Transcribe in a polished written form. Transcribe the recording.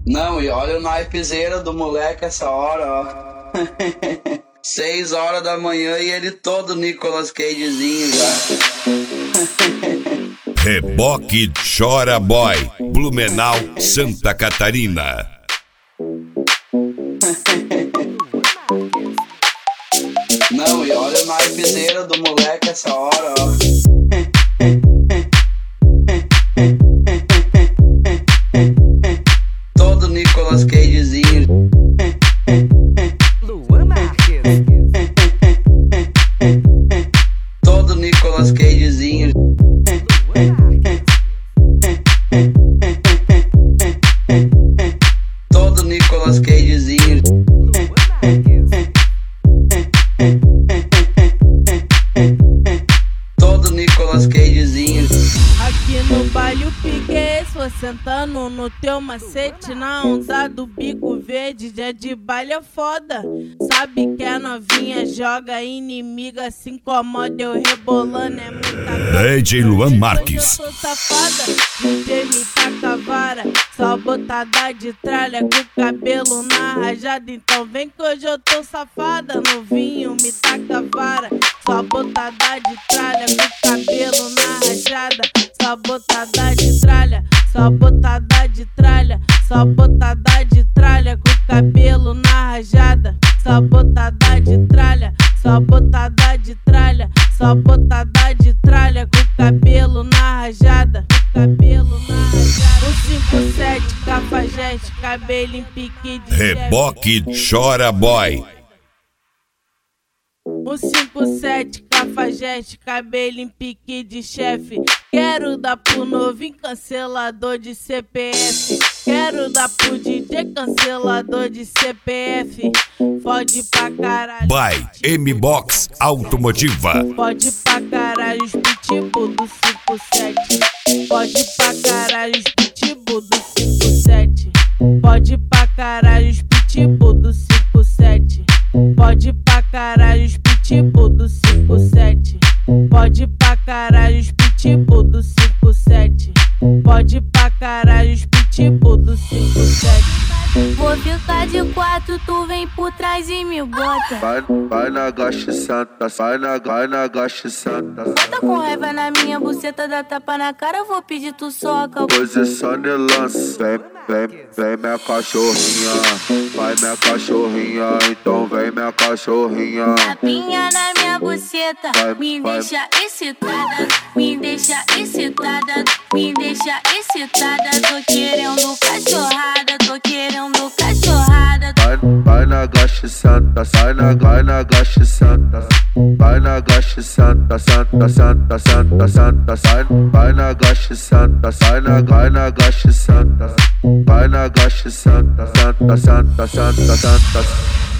Não, e olha o naipezeira do moleque essa hora, ó. 6 horas da manhã e ele todo Nicolas Cagezinho já. Reboque Chora Boy, Blumenau, Santa Catarina. Não, e olha o naipezeira do moleque essa hora, ó. Todo Nicolas Cagezinho. Luan Marques. Todo Nicolas Cagezinho. Todo Nicolas Cagezinho. Todo Nicolas Cagezinho. Aqui no baile o pique é esse, vou sentando no teu macete. Na onda do bico verde, dia de baile é foda. Sabe que a novinha joga, inimiga se incomoda. Eu rebolando é muita DJ Luan Marques. Eu sou safada, DJ me taca vara. Só botada de tralha com o cabelo na rajada. Então vem que hoje eu tô safada. No vinho me taca vara. Só botada de tralha com o cabelo na rajada. Só botada de tralha, só botada de tralha. Só botada de tralha com o cabelo na rajada. Só botada de tralha, só botada de tralha. Só botada de tralha com o cabelo na rajada. Cabelo na rajada. O 57 cafajeste, cabelo em pique de Reboque Chora Boy. O 57 cafajeste, cabelo em pique de chefe. Quero dar pro novinho cancelador de CPF. Quero dar pro DJ cancelador de CPF. Fode pra caralho. By M-Box Automotiva. Pode pra caralho os pitbull do 57. Pode pra caralho os pitbull do 57. Pode pra caralho os pitbull do 57. Pode pra caralho os pitbull do 57. Pode pra caralho os pitbull do 57. Pode pra caralho os pitbull do 57. Vou ficar de 4, tu vem por trás e me bota. Vai na gacha santa, vai na gacha santa. Bota com raiva na minha buceta, dá tapa na cara, eu vou pedir tu soca. Posição de lance, vem minha cachorrinha. Vai minha cachorrinha, então vem minha cachorrinha. Tapinha na minha buceta, me deixa excitada. Me deixa excitada, me deixa excitada. Tô querendo cachorrada, tô querendo cachorrada. Vai na gacha santa, vai na gacha santa. Vai na gacha santa, santa, santa, santa, santa, sai. Vai na gacha santa, vai na gacha santa. Vai na gacha santa, santa, santa, santa, santa.